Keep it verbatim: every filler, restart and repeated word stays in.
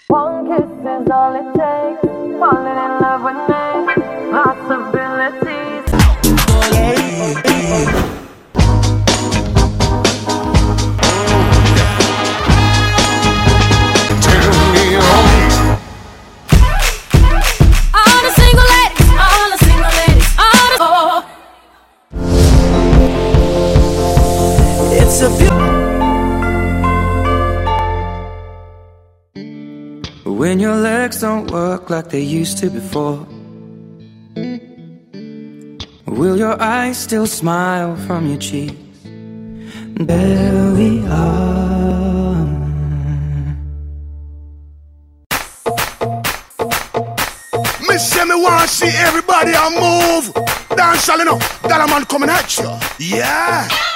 One kiss is all it takes. Falling in love with me. Possibilities. Turn me on. All the single ladies, all the single ladies, all the oh. It's a beautiful. When your legs don't work like they used to before, will your eyes still smile from your cheeks? There we are. Me say me want see everybody a move. Dance all enough. That a man coming at you. Yeah.